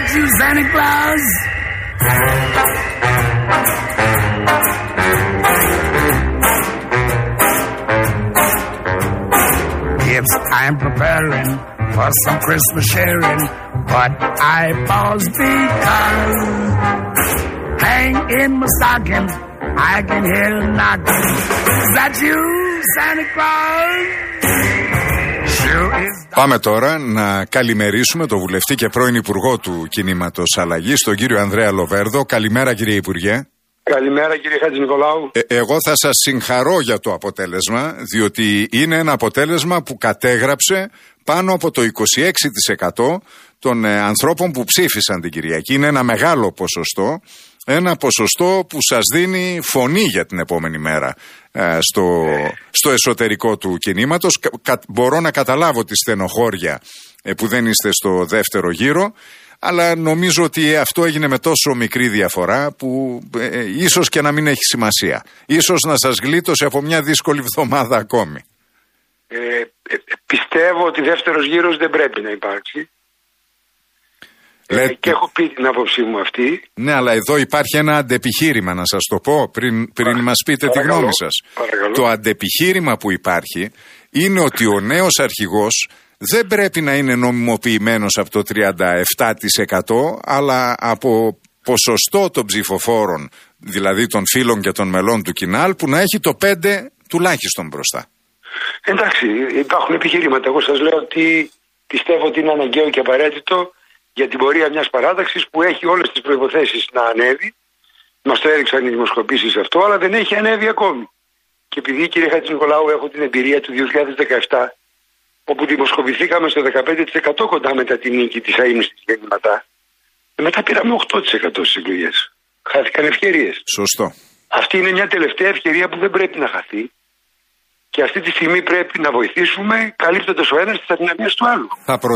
you, Santa Claus? Yes, I'm preparing for some Christmas sharing, but I pause because hang in my stocking, I can hear a knocking. Is that you, Santa Claus? Πάμε τώρα να καλημερίσουμε τον βουλευτή και πρώην Υπουργό του Κινήματος Αλλαγής, τον κύριο Ανδρέα Λοβέρδο. Καλημέρα, κύριε Υπουργέ. Καλημέρα, κύριε Χατζηνικολάου. Εγώ θα σας συγχαρώ για το αποτέλεσμα, διότι είναι ένα αποτέλεσμα που κατέγραψε πάνω από το 26% των ανθρώπων που ψήφισαν την Κυριακή. Είναι ένα μεγάλο ποσοστό, ένα ποσοστό που σας δίνει φωνή για την επόμενη μέρα στο εσωτερικό του κινήματος. Μπορώ να καταλάβω τη στενοχώρια που δεν είστε στο δεύτερο γύρο, αλλά νομίζω ότι αυτό έγινε με τόσο μικρή διαφορά που ίσως και να μην έχει σημασία. Ίσως να σας γλίτωσε από μια δύσκολη εβδομάδα ακόμη. Πιστεύω ότι δεύτερος γύρος δεν πρέπει να υπάρξει. Και έχω πει την άποψή μου αυτή. Ναι, αλλά εδώ υπάρχει ένα αντεπιχείρημα, να σας το πω πριν μας πείτε τη γνώμη σας. Παρακαλώ. Το αντεπιχείρημα που υπάρχει είναι ότι ο νέος αρχηγός δεν πρέπει να είναι νομιμοποιημένος από το 37%, αλλά από ποσοστό των ψηφοφόρων, δηλαδή των φίλων και των μελών του Κινάλ, που να έχει το 5 τουλάχιστον μπροστά. Εντάξει, υπάρχουν επιχειρήματα. Εγώ σας λέω ότι πιστεύω ότι είναι αναγκαίο και απαραίτητο για την πορεία μιας παράταξης που έχει όλες τις προϋποθέσεις να ανέβει. Μας το έδειξαν οι δημοσκοπήσεις αυτό, αλλά δεν έχει ανέβει ακόμη. Και επειδή, κύριε Χατζηνικολάου, έχω την εμπειρία του 2017, όπου δημοσκοπηθήκαμε στο 15% κοντά μετά την νίκη της αείμνηστης Γεννηματά, μετά πήραμε 8% στις εκλογές. Χάθηκαν ευκαιρίες. Σωστό. Αυτή είναι μια τελευταία ευκαιρία που δεν πρέπει να χαθεί. Και αυτή τη στιγμή πρέπει να βοηθήσουμε, καλύπτοντας ο ένας τις αδυναμίες του άλλου.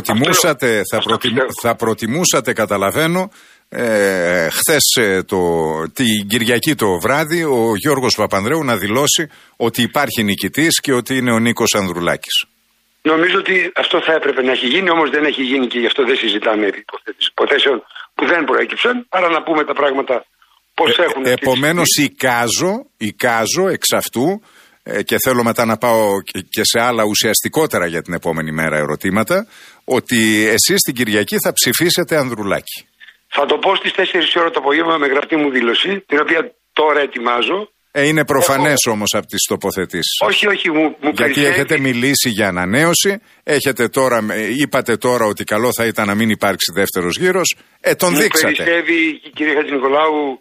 Θα προτιμούσατε, καταλαβαίνω, χθες την Κυριακή το βράδυ, ο Γιώργος Παπανδρέου να δηλώσει ότι υπάρχει νικητής και ότι είναι ο Νίκος Ανδρουλάκης. Νομίζω ότι αυτό θα έπρεπε να έχει γίνει, όμως δεν έχει γίνει και γι' αυτό δεν συζητάμε επί υποθέσεων που δεν προέκυψαν. Άρα να πούμε τα πράγματα πώς έχουν. Επομένως εικάζω εξ αυτού, και θέλω μετά να πάω και σε άλλα ουσιαστικότερα για την επόμενη μέρα ερωτήματα, ότι εσείς την Κυριακή θα ψηφίσετε Ανδρουλάκη. Θα το πω στις 4 ώρα το απόγευμα με γραπτή μου δήλωση, την οποία τώρα ετοιμάζω. Είναι προφανές όμως από τις τοποθετήσεις. Όχι, μου γιατί περισσεύει. Έχετε μιλήσει για ανανέωση, είπατε τώρα ότι καλό θα ήταν να μην υπάρξει δεύτερος γύρος, τον δείξατε. Μου περισσεύει, κύριε Χατζηνικολάου,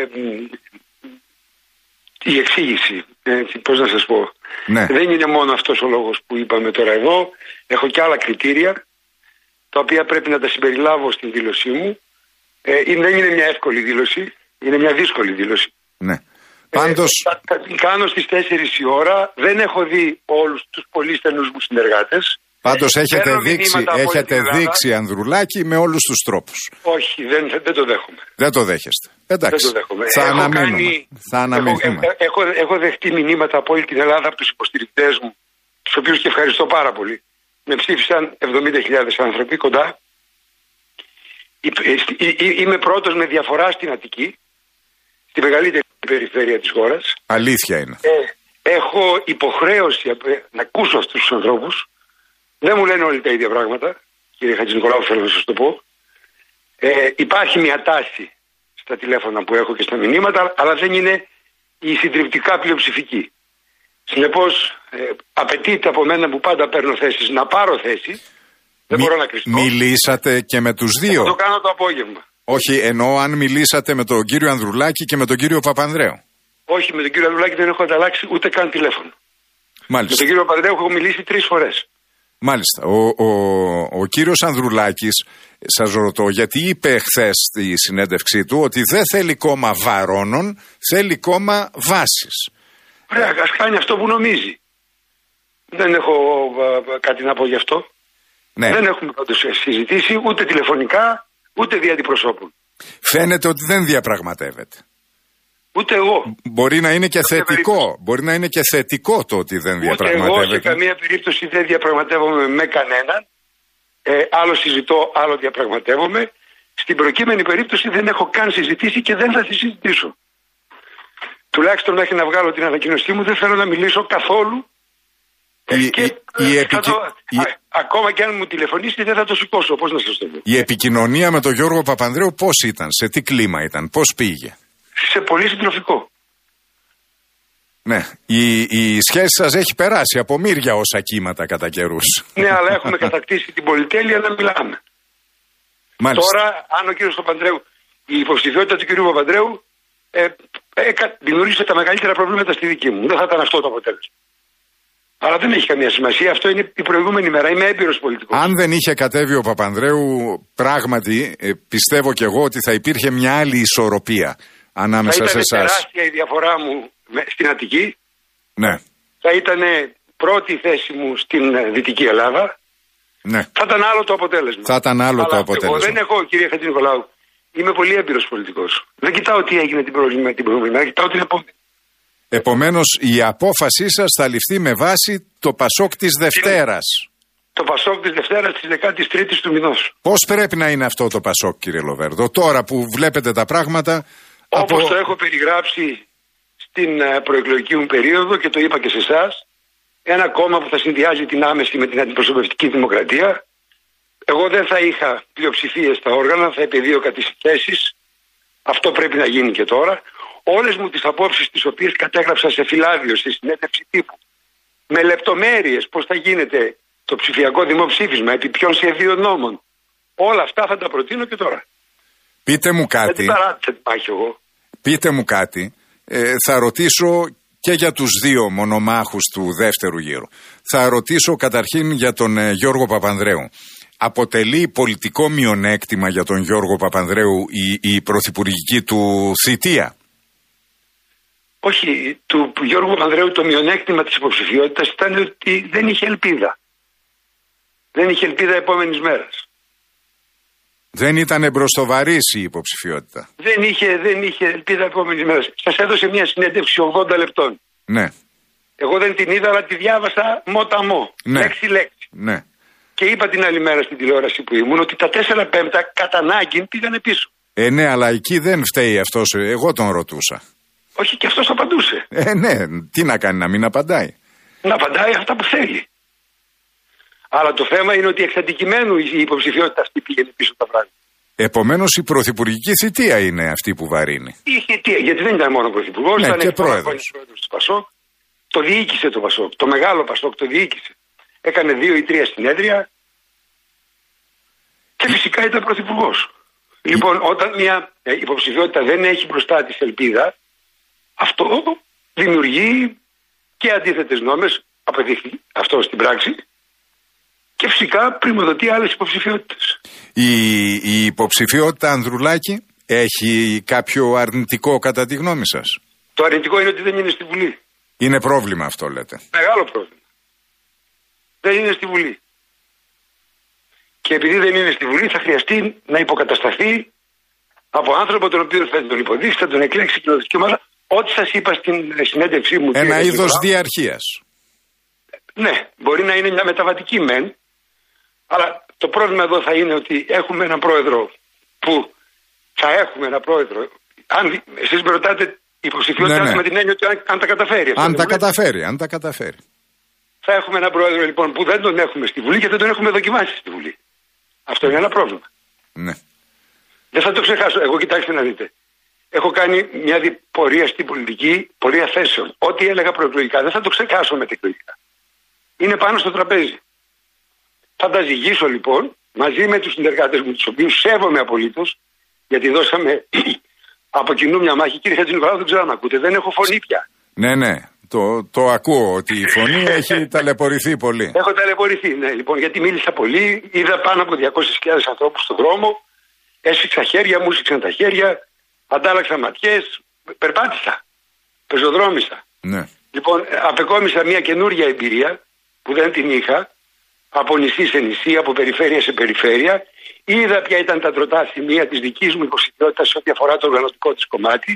η εξήγηση, πώς να σας πω. Ναι. Δεν είναι μόνο αυτός ο λόγος που είπαμε τώρα εδώ. Έχω και άλλα κριτήρια, τα οποία πρέπει να τα συμπεριλάβω στην δήλωσή μου. Δεν είναι μια εύκολη δήλωση, είναι μια δύσκολη δήλωση. Ναι. Πάντως... κάνω στις 4 η ώρα, δεν έχω δει όλους τους πολύ στενούς μου συνεργάτες. Πάντως έχετε δείξει Ανδρουλάκη με όλους τους τρόπους. Όχι, δεν το δέχομαι. Δεν το δέχεστε. Εντάξει, δεν το δέχομαι. Θα αναμείνουμε. Έχω δεχτεί μηνύματα από όλη την Ελλάδα, από τους υποστηρικτές μου, τους οποίους και ευχαριστώ πάρα πολύ. Με ψήφισαν 70.000 άνθρωποι κοντά. Είμαι πρώτος με διαφορά στην Αττική, στη μεγαλύτερη περιφέρεια της χώρας. Αλήθεια είναι. Έχω υποχρέωση να ακούσω αυτούς τους ανθρώπους. Δεν μου λένε όλοι τα ίδια πράγματα, κύριε Χατζηνικολάου, θέλω να σας το πω. Υπάρχει μια τάση στα τηλέφωνα που έχω και στα μηνύματα, αλλά δεν είναι η συντριπτικά πλειοψηφική. Συνεπώς, απαιτείται από μένα που πάντα παίρνω θέσεις να πάρω θέση. Δεν μπορώ να κρυστώ. Μιλήσατε και με τους δύο. Θα το κάνω το απόγευμα. Όχι, εννοώ αν μιλήσατε με τον κύριο Ανδρουλάκη και με τον κύριο Παπανδρέου. Όχι, με τον κύριο Ανδρουλάκη δεν έχω ανταλλάξει ούτε καν τηλέφωνο. Μάλιστα. Με τον κύριο Παπανδρέου έχω μιλήσει 3 φορές. Μάλιστα. Ο κύριος Ανδρουλάκης, σας ρωτώ, γιατί είπε χθες στη συνέντευξή του ότι δεν θέλει κόμμα βαρώνων, θέλει κόμμα βάσης. Ωραία, ας κάνει αυτό που νομίζει. Δεν έχω κάτι να πω γι' αυτό. Ναι. Δεν έχουμε πάντως συζητήσει ούτε τηλεφωνικά, ούτε δια αντιπροσώπων. Φαίνεται ότι δεν διαπραγματεύεται. Ούτε εγώ. Μπορεί να είναι και θετικό. Μπορεί να είναι και θετικό το ότι δεν διαπραγματεύεται. Ούτε εγώ σε καμία περίπτωση δεν διαπραγματεύομαι με κανέναν. Άλλο συζητώ, άλλο διαπραγματεύομαι. Στην προκείμενη περίπτωση δεν έχω καν συζητήσει και δεν θα τη συζητήσω. Τουλάχιστον μέχρι να βγάλω την ανακοίνωσή μου δεν θέλω να μιλήσω καθόλου. Ακόμα και αν μου τηλεφωνήσει δεν θα το σηκώσω. Πώς να σας το πω. Η επικοινωνία με τον Γιώργο Παπανδρέου πώς ήταν, σε τι κλίμα ήταν, πώς πήγε? Σε πολύ συντροφικό. Ναι, η σχέση σας έχει περάσει από μύρια όσα κύματα κατά καιρούς. Ναι, αλλά έχουμε κατακτήσει την πολυτέλεια να μιλάμε. Μάλιστα. Τώρα, αν ο κύριος Παπανδρέου, η υποψηφιότητα του κύριου Παπανδρέου δημιούργησε τα μεγαλύτερα προβλήματα στη δική μου. Δεν θα ήταν αυτό το αποτέλεσμα. Αλλά δεν έχει καμία σημασία. Αυτό είναι η προηγούμενη μέρα. Είμαι έμπειρος πολιτικός. Αν δεν είχε κατέβει ο Παπανδρέου, πράγματι πιστεύω κι εγώ ότι θα υπήρχε μια άλλη ισορροπία ανάμεσα σε εσάς. Θα ήταν τεράστια η διαφορά μου στην Αττική. Ναι. Θα ήταν πρώτη θέση μου στην Δυτική Ελλάδα. Ναι. Θα ήταν άλλο το αποτέλεσμα. Θα ήταν άλλο το αποτέλεσμα. Εγώ δεν έχω, κύριε Χατζηνικολάου, είμαι πολύ έμπειρος πολιτικός. Δεν κοιτάω τι έγινε την προηγούμενη μέρα, κοιτάω την επόμενη. Επομένως, η απόφασή σας θα ληφθεί με βάση το Πασόκ της Δευτέρας. Το Πασόκ της Δευτέρας της 13ης του μηνός. Πώς πρέπει να είναι αυτό το Πασόκ, κύριε Λοβέρδο, τώρα που βλέπετε τα πράγματα? Όπως το έχω περιγράψει στην προεκλογική μου περίοδο και το είπα και σε εσάς, ένα κόμμα που θα συνδυάζει την άμεση με την αντιπροσωπευτική δημοκρατία. Εγώ δεν θα είχα πλειοψηφίες στα όργανα, θα επιδίωκα τις θέσεις. Αυτό πρέπει να γίνει και τώρα. Όλες μου τις απόψεις τις οποίες κατέγραψα σε φυλάδιο, στη συνέντευξη τύπου, με λεπτομέρειες πώς θα γίνεται το ψηφιακό δημοψήφισμα, επί ποιων σχεδίων νόμων, όλα αυτά θα τα προτείνω και τώρα. Πείτε μου κάτι. Πείτε μου κάτι. Θα ρωτήσω και για τους δύο μονομάχους του δεύτερου γύρου. Θα ρωτήσω καταρχήν για τον Γιώργο Παπανδρέου. Αποτελεί πολιτικό μειονέκτημα για τον Γιώργο Παπανδρέου η πρωθυπουργική του θητεία? Όχι, του Γιώργου Παπανδρέου το μειονέκτημα της υποψηφιότητας ήταν ότι δεν είχε ελπίδα. Δεν είχε ελπίδα επόμενης μέρας. Δεν ήταν εμπροστοβαρής η υποψηφιότητα. Δεν είχε ελπίδα επόμενης μέρας. Σας έδωσε μια συνέντευξη 80 λεπτών. Ναι. Εγώ δεν την είδα, αλλά τη διάβασα μοταμό. Ναι. Λέξη-λέξη. Ναι. Και είπα την άλλη μέρα στην τηλεόραση που ήμουν ότι τα 4/5 κατά ανάγκη πήγανε πίσω. Ναι, αλλά εκεί δεν φταίει αυτός. Εγώ τον ρωτούσα. Όχι, και αυτός απαντούσε. Ναι, τι να κάνει, να μην απαντάει? Να απαντάει αυτά που θέλει. Αλλά το θέμα είναι ότι εξ αντικειμένου η υποψηφιότητα αυτή πήγαινε πίσω τα πράγματα. Επομένως η πρωθυπουργική θητεία είναι αυτή που βαρύνει. Η θητεία, γιατί δεν ήταν μόνο πρωθυπουργός, ναι, ήταν και πρόεδρος του Πασόκ. Το διοίκησε το Πασόκ. Το μεγάλο Πασόκ το διοίκησε. Έκανε 2 ή 3 συνέδρια και φυσικά ήταν πρωθυπουργός. Λοιπόν, όταν μια υποψηφιότητα δεν έχει μπροστά της ελπίδα, αυτό δημιουργεί και αντίθετες νόμες, απαιτείται αυτό στην πράξη, και φυσικά πριμοδοτεί άλλες υποψηφιότητες. Η υποψηφιότητα Ανδρουλάκη έχει κάποιο αρνητικό κατά τη γνώμη σας? Το αρνητικό είναι ότι δεν είναι στη Βουλή. Είναι πρόβλημα αυτό, λέτε? Μεγάλο πρόβλημα. Δεν είναι στη Βουλή. Και επειδή δεν είναι στη Βουλή θα χρειαστεί να υποκατασταθεί από άνθρωπο τον οποίο θα τον υποδείξει, θα τον εκλέξει η κοινωνική ομάδα. Ό,τι σας είπα στην συνέντευξή μου. Ένα είδος διαρχίας. Ναι, μπορεί να είναι μια μεταβατική μεν, αλλά το πρόβλημα εδώ θα είναι ότι έχουμε έναν πρόεδρο που θα έχουμε ένα πρόεδρο. Αν εσείς με ρωτάτε υποψηφιότητα, ναι. Με την έννοια ότι αν τα καταφέρει. Αν τα καταφέρει. Θα έχουμε έναν πρόεδρο λοιπόν που δεν τον έχουμε στη Βουλή και δεν τον έχουμε δοκιμάσει στη Βουλή. Αυτό είναι ένα πρόβλημα. Ναι. Δεν θα το ξεχάσω. Εγώ, κοιτάξτε να δείτε. Έχω κάνει μια πορεία στην πολιτική, πορεία θέσεων. Ό,τι έλεγα προεκλογικά δεν θα το ξεχάσω μετεκλογικά. Είναι πάνω στο τραπέζι. Θα τα ζυγίσω λοιπόν μαζί με τους συνεργάτες μου, τους οποίους σέβομαι απολύτως, γιατί δώσαμε από κοινού μια μάχη. Κύριε Χατζηνικολάου, δεν ξέρω αν ακούτε, δεν έχω φωνή πια. Ναι. Το ακούω ότι η φωνή έχει ταλαιπωρηθεί πολύ. Έχω ταλαιπωρηθεί, ναι. Λοιπόν, γιατί μίλησα πολύ, είδα πάνω από 200.000 ανθρώπους στον δρόμο, έσφιξα χέρια, μου έσφιξαν τα χέρια, αντάλλαξα ματιές, περπάτησα, πεζοδρόμησα. Ναι. Λοιπόν, απεκόμισα μια καινούργια εμπειρία που δεν την είχα, από νησί σε νησί, από περιφέρεια σε περιφέρεια. Είδα ποια ήταν τα τροτά σημεία της δικής μου υποψηφιότητας σε ό,τι αφορά το οργανωτικό της κομμάτι.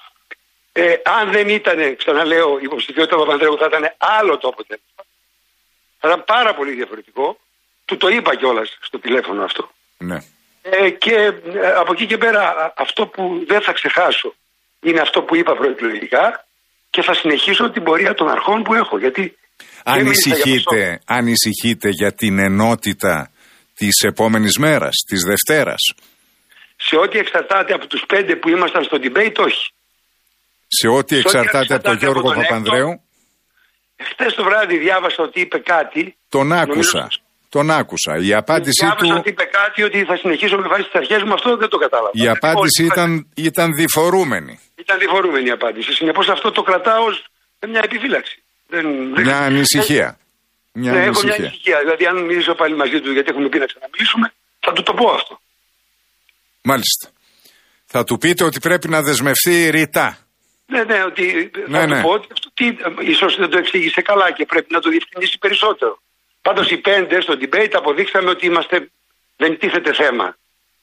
Αν δεν ήταν, ξαναλέω, η υποψηφιότητα Παπανδρέου, θα ήταν άλλο το αποτέλεσμα. Θα ήταν πάρα πολύ διαφορετικό. Του το είπα κιόλας στο τηλέφωνο αυτό. Ναι. Και από εκεί και πέρα αυτό που δεν θα ξεχάσω είναι αυτό που είπα προεκλογικά και θα συνεχίσω την πορεία των αρχών που έχω. Γιατί ανησυχείτε για την ενότητα της επόμενης μέρας, της Δευτέρας? Σε ό,τι εξαρτάται από τους 5 που ήμασταν στο debate, όχι. Σε ό,τι εξαρτάται από τον Γιώργο Παπανδρέου? Χτες το βράδυ διάβασα ότι είπε κάτι. Τον άκουσα. Η απάντησή του... Διάβασα ότι είπε κάτι ότι θα συνεχίσω με βάση τις αρχές μου, αυτό δεν το κατάλαβα. Η απάντηση ήταν διφορούμενη. Ήταν διφορούμενη η απάντηση. Συνεπώς αυτό το κρατάω ως μια επιφύλαξη. Μια ανησυχία. Έχω μια ανησυχία. Δηλαδή αν μιλήσω πάλι μαζί του, γιατί έχουμε πει να ξαναμιλήσουμε, θα του το πω αυτό. Μάλιστα. Θα του πείτε ότι πρέπει να δεσμευτεί ρητά. Ναι, ότι θα του πω ότι ίσως δεν το εξήγησε καλά και πρέπει να το διευκρινίσει περισσότερο. Πάντως οι 5 στο debate αποδείξαμε ότι δεν τίθεται θέμα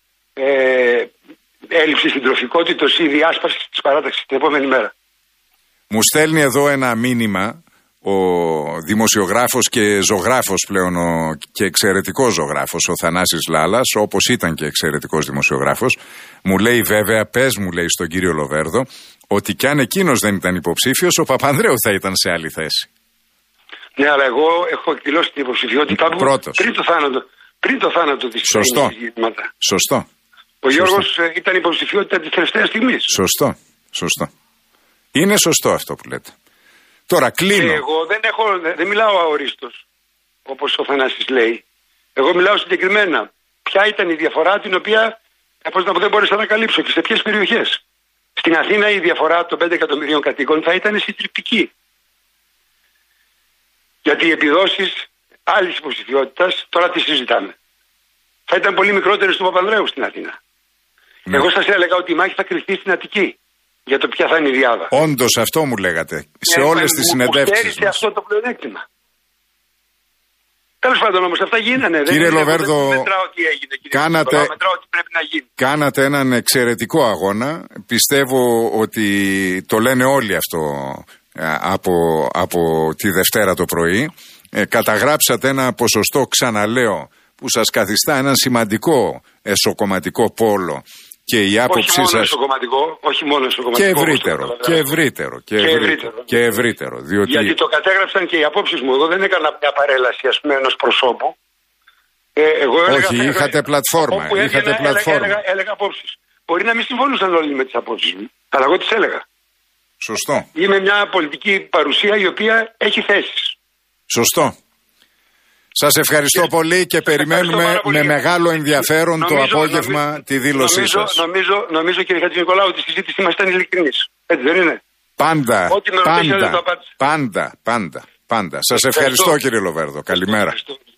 έλλειψης συντροφικότητας ή διάσπασης της παράταξης την επόμενη μέρα. Μου στέλνει εδώ ένα μήνυμα ο δημοσιογράφος και ζωγράφος πλέον και εξαιρετικός ζωγράφος ο Θανάσης Λάλας, όπως ήταν και εξαιρετικός δημοσιογράφος. Μου λέει βέβαια, πες μου λέει στον κύριο Λοβέρδο, ότι κι αν εκείνος δεν ήταν υποψήφιος, ο Παπανδρέου θα ήταν σε άλλη θέση. Ναι, αλλά εγώ έχω εκδηλώσει την υποψηφιότητά μου πριν το θάνατο της ζητήματα. Σωστό. Ο Γιώργος ήταν υποψηφιότητα της τελευταίας στιγμής. Σωστό. Είναι σωστό αυτό που λέτε. Τώρα κλείνω. Εγώ δεν μιλάω αορίστος, όπως ο Θανάσης λέει. Εγώ μιλάω συγκεκριμένα. Ποια ήταν η διαφορά την οποία δεν μπόρεσα να καλύψω και σε ποιες περιοχές. Στην Αθήνα η διαφορά των 5 εκατομμυρίων κατοίκων θα ήταν συντριπτική. Γιατί οι επιδόσεις άλλης υποψηφιότητας, τώρα τι συζητάμε, θα ήταν πολύ μικρότερες του Παπανδρέου στην Αθήνα. Ναι. Εγώ σας έλεγα ότι η μάχη θα κρυφτεί στην Αττική για το ποια θα είναι η διάδα. Όντως αυτό μου λέγατε σε όλες τις συνεντεύξεις μας. Αυτό το πλεονέκτημα. Τέλος πάντων όμως αυτά γίνανε. Κύριε Λοβέρδο, δεν μετράω τι έγινε. Μετράω τι πρέπει να γίνει. Κάνατε έναν εξαιρετικό αγώνα. Πιστεύω ότι το λένε όλοι αυτό από τη Δευτέρα το πρωί. Καταγράψατε ένα ποσοστό, ξαναλέω, που σας καθιστά έναν σημαντικό εσωκομματικό πόλο. Και η άποψή σας. Όχι μόνο εσωκομματικό. Και ευρύτερο. Διότι... Γιατί το κατέγραψαν και οι απόψεις μου. Εγώ δεν έκανα μια παρέλαση, ας πούμε, ενός προσώπου. Όχι, είχατε πλατφόρμα. Έλεγα απόψεις. Μπορεί να μην συμφωνούσαν όλοι με τις απόψεις μου, αλλά εγώ τις έλεγα. Σωστό. Είμαι μια πολιτική παρουσία η οποία έχει θέσεις. Σωστό. Σας ευχαριστώ πολύ και περιμένουμε με μεγάλο ενδιαφέρον το απόγευμα τη δήλωσή σας. Νομίζω κύριε Χατζηνικολάου ότι η συζήτησή μας ήταν ειλικρινής. Έτσι δεν είναι? Πάντα. Σας ευχαριστώ κύριε Λοβέρδο. Καλημέρα.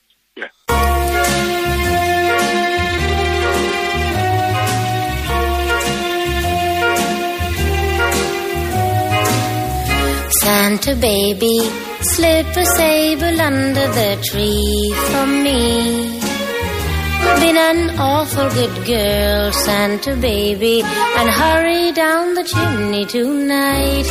Santa baby, slip a sable under the tree for me. Been an awful good girl, Santa baby, and hurry down the chimney tonight.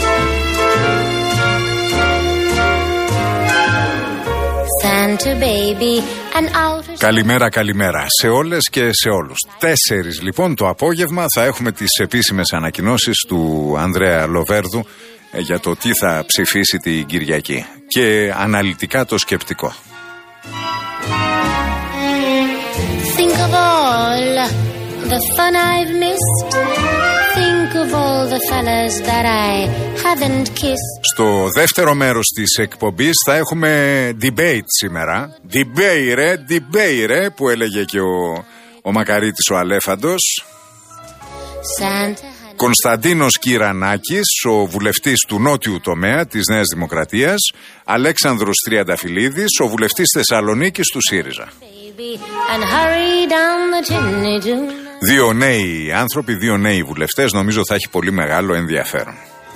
Santa baby, an outer... Καλημέρα σε όλες και σε όλους. 4 λοιπόν το απόγευμα θα έχουμε τις επίσημες ανακοινώσεις του Ανδρέα Λοβέρδου για το τι θα ψηφίσει την Κυριακή και αναλυτικά το σκεπτικό. Think of all the fun I've missed. Think of all the fellas that I haven't kissed. Στο δεύτερο μέρος της εκπομπής θα έχουμε debate σήμερα. Debate που έλεγε και ο Μακαρίτης ο Αλέφαντος. Κωνσταντίνος Κυρανάκης, ο βουλευτής του νότιου τομέα της Νέας Δημοκρατίας. Αλέξανδρος Τριανταφυλλίδης, ο βουλευτής Θεσσαλονίκης του ΣΥΡΙΖΑ. Δύο νέοι άνθρωποι, δύο νέοι βουλευτές, νομίζω θα έχει πολύ μεγάλο ενδιαφέρον.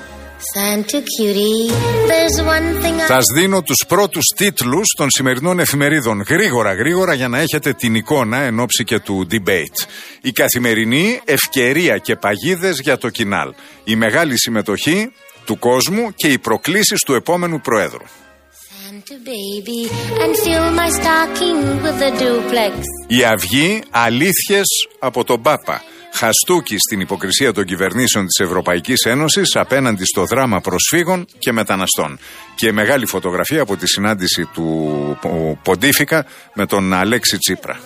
Θα σας δίνω τους πρώτους τίτλους των σημερινών εφημερίδων γρήγορα για να έχετε την εικόνα εν ώψη και του debate. Η Καθημερινή, ευκαιρία και παγίδες για το Κινάλ. Η μεγάλη συμμετοχή του κόσμου και οι προκλήσεις του επόμενου Προέδρου. Η Αυγή, αλήθειες από τον Πάπα. Χαστούκι στην υποκρισία των κυβερνήσεων της Ευρωπαϊκής Ένωσης απέναντι στο δράμα προσφύγων και μεταναστών. Και μεγάλη φωτογραφία από τη συνάντηση του Ποντίφικα με τον Αλέξη Τσίπρα.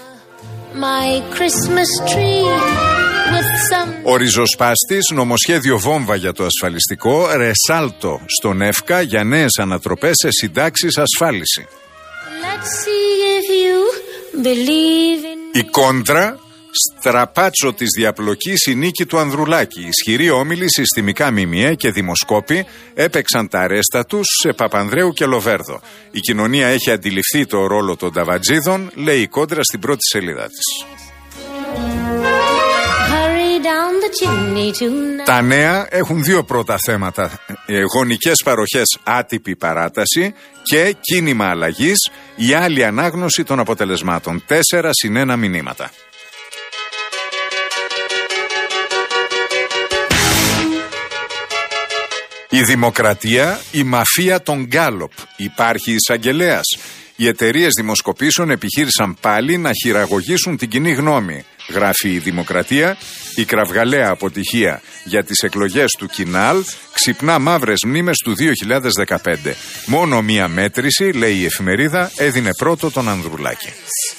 Ο ριζοσπάστης, νομοσχέδιο βόμβα για το ασφαλιστικό, ρεσάλτο στον ΕΦΚΑ για νέες ανατροπές σε συντάξεις ασφάλιση. Η Κόντρα, στραπάτσο της διαπλοκής η νίκη του Ανδρουλάκη. Ισχυροί όμιλοι, συστημικά ΜΜΕ και δημοσκόποι έπαιξαν τα αρέστα τους σε Παπανδρέου και Λοβέρδο. Η κοινωνία έχει αντιληφθεί το ρόλο των ταβατζίδων, λέει η Κόντρα στην πρώτη σελίδα της. Τα νέα έχουν δύο πρώτα θέματα. Γονικές παροχές, άτυπη παράταση και κίνημα αλλαγής, η άλλη ανάγνωση των αποτελεσμάτων. 4+1 μηνύματα. Η Δημοκρατία, η μαφία των Γκάλοπ. Υπάρχει εισαγγελέας. Οι εταιρείες δημοσκοπήσεων επιχείρησαν πάλι να χειραγωγήσουν την κοινή γνώμη. Γράφει η Δημοκρατία, η κραυγαλαία αποτυχία για τις εκλογές του Κινάλ ξυπνά μαύρες μνήμες του 2015. Μόνο μία μέτρηση, λέει η εφημερίδα, έδινε πρώτο τον Ανδρουλάκη.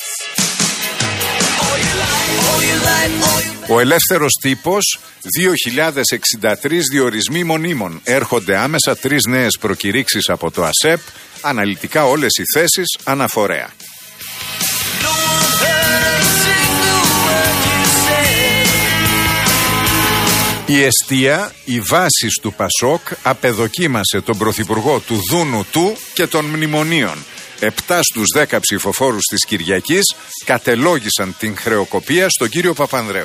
Ο ελεύθερος τύπος, 2063 διορισμοί μονίμων. Έρχονται άμεσα 3 νέες προκηρύξεις από το ΑΣΕΠ, αναλυτικά όλες οι θέσεις αναφορέα. Η εστία, οι βάσεις του Πασόκ, απεδοκίμασε τον πρωθυπουργό του Δούνου του και των μνημονίων. 7 στους 10 ψηφοφόρους της Κυριακής κατελόγησαν την χρεοκοπία στον κύριο Παπανδρέου.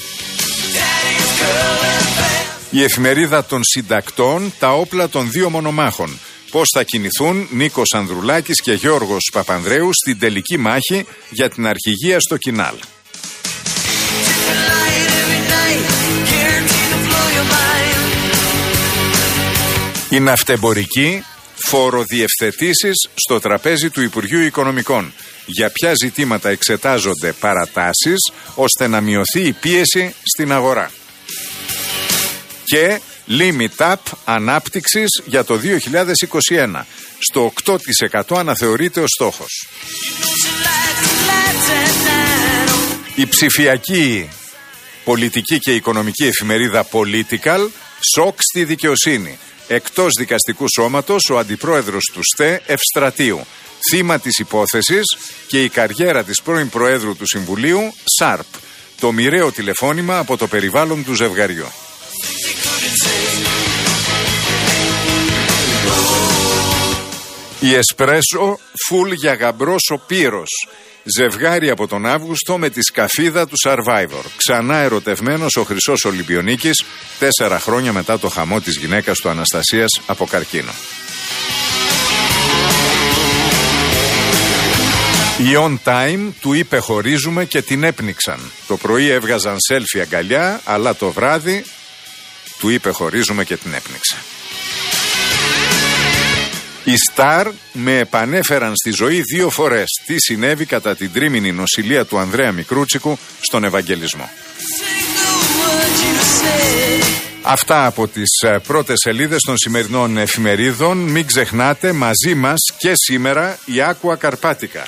Η εφημερίδα των συντακτών, τα όπλα των 2 μονομάχων. Πώς θα κινηθούν Νίκος Ανδρουλάκης και Γιώργος Παπανδρέου στην τελική μάχη για την αρχηγία στο Κινάλ. Η ναυτεμπορική, φοροδιευθετήσεις στο τραπέζι του Υπουργείου Οικονομικών. Για ποια ζητήματα εξετάζονται παρατάσεις ώστε να μειωθεί η πίεση στην αγορά. Και limit up ανάπτυξης για το 2021. Στο 8% αναθεωρείται ο στόχος. Η ψηφιακή πολιτική και οικονομική εφημερίδα Political, σοκ στη δικαιοσύνη. Εκτός δικαστικού σώματος ο αντιπρόεδρος του ΣΤΕ Ευστρατείου. Θύμα της υπόθεσης και η καριέρα της πρώην Προέδρου του Συμβουλίου, ΣΑΡΠ. Το μοιραίο τηλεφώνημα από το περιβάλλον του ζευγαριού. Η Εσπρέσο, φουλ για γαμπρός ο Πύρος. Ζευγάρι από τον Αύγουστο με τη σκαφίδα του Survivor. Ξανά ερωτευμένος ο Χρυσός Ολυμπιονίκης 4 χρόνια μετά το χαμό της γυναίκας του Αναστασίας από καρκίνο. Η On Time του είπε χωρίζουμε και την έπνιξαν. Το πρωί έβγαζαν selfie αγκαλιά, αλλά το βράδυ του είπε χωρίζουμε και την έπνιξαν. Οι Σταρ με επανέφεραν στη ζωή 2 φορές. Τι συνέβη κατά την τρίμηνη νοσηλεία του Ανδρέα Μικρούτσικου στον Ευαγγελισμό. Αυτά από τις πρώτες σελίδες των σημερινών εφημερίδων. Μην ξεχνάτε, μαζί μας και σήμερα η Aqua Carpatica.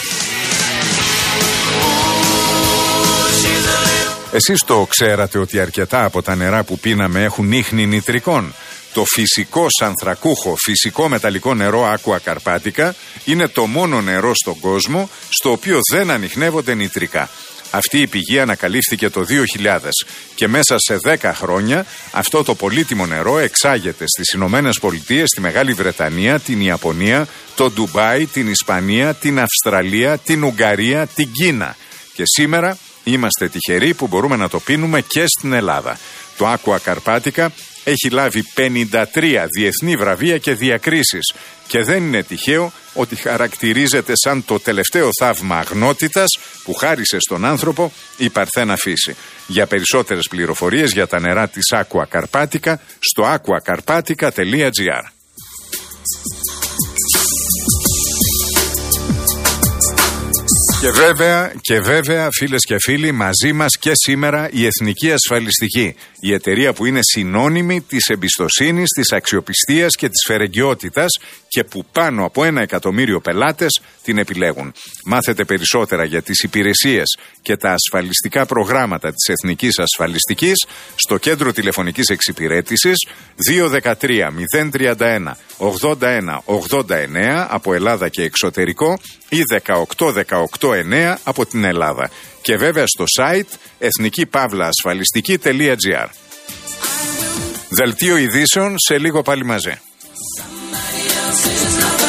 Εσείς το ξέρατε ότι αρκετά από τα νερά που πίναμε έχουν ίχνη νητρικών? Το φυσικό ανθρακούχο, φυσικό μεταλλικό νερό Aqua Carpatica είναι το μόνο νερό στον κόσμο στο οποίο δεν ανιχνεύονται νητρικά. Αυτή η πηγή ανακαλύφθηκε το 2000 και μέσα σε 10 χρόνια αυτό το πολύτιμο νερό εξάγεται στις Ηνωμένες Πολιτείες, τη Μεγάλη Βρετανία, την Ιαπωνία, το Ντουμπάι, την Ισπανία, την Αυστραλία, την Ουγγαρία, την Κίνα. Και σήμερα είμαστε τυχεροί που μπορούμε να το πίνουμε και στην Ελλάδα. Το Aqua Carpatica έχει λάβει 53 διεθνή βραβεία και διακρίσεις και δεν είναι τυχαίο ότι χαρακτηρίζεται σαν το τελευταίο θαύμα αγνότητας που χάρισε στον άνθρωπο η παρθένα φύση. Για περισσότερες πληροφορίες για τα νερά της Aqua Carpatica στο aquacarpatica.gr. Και βέβαια, φίλες και φίλοι, μαζί μας και σήμερα η Εθνική Ασφαλιστική. Η εταιρεία που είναι συνώνυμη της εμπιστοσύνης, της αξιοπιστίας και της φερεγγιότητας και που πάνω από 1 εκατομμύριο πελάτες την επιλέγουν. Μάθετε περισσότερα για τις υπηρεσίες και τα ασφαλιστικά προγράμματα της Εθνικής Ασφαλιστικής στο κέντρο τηλεφωνικής εξυπηρέτησης 213 031 81 89 από Ελλάδα και εξωτερικό ή 18 από την Ελλάδα. Και βέβαια στο site εθνική-ασφαλιστική.gr. Δελτίο ειδήσεων σε λίγο πάλι μαζί.